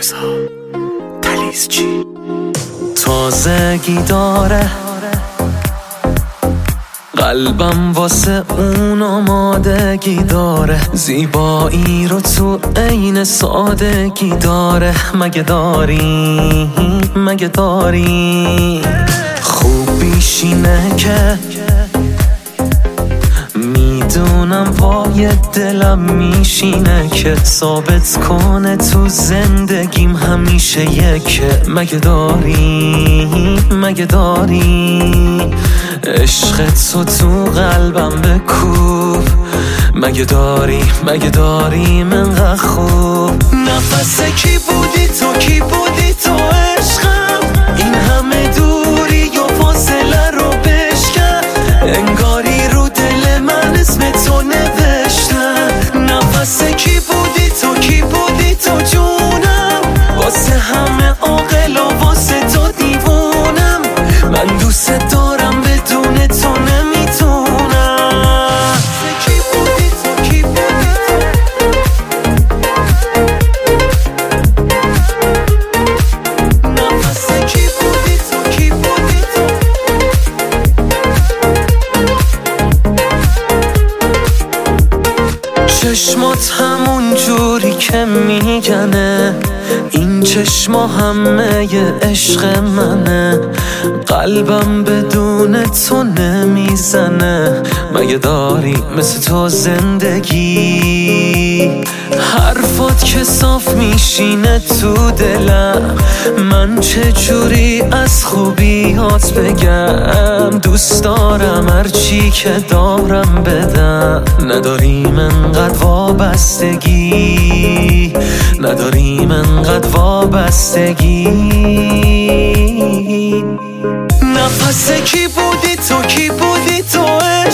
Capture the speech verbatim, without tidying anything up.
رضا تلیزچی تازگی داره قلبم واسه اون آمادگی داره، زیبایی رو تو عین سادگی داره. مگه داری مگه داری خوبیش اینه که میدونم وای دلم میشینه که ثابت کنه تو زندگیم همیشه یکه. مگه داری مگه داری عشق تو تو قلبم بکوب. مگه داری مگه داری منقدر خوب. نفس کی بودی تو کی بودی تو عشقم، این همه دوری و فاصله رو بشکن، انگاری رو دل من اسم تو نوشتم. نفس کی بودی تو کی بودی تو جونم، واسه همه عاقل و واسه تو دیوونم. من دوست دارم بدون تو نمیتونم. کی بودی تو کی بودی تو، نفس کی بودی تو کی بودی تو. چشمات همون جوری که میگنه، این چشما همه ی عشق منه. قلبم بدون تو نمیزنه. مگه داری مثل تو زندگی، حرفات که صاف میشینه تو دلم. من چه جوری از خوبیات بگم، دوست دارم هرچی که دارم بدم. نداریم انقدر وابستگی، نداریم انقدر وابستگی. نفس کی بودی تو کی بودی تو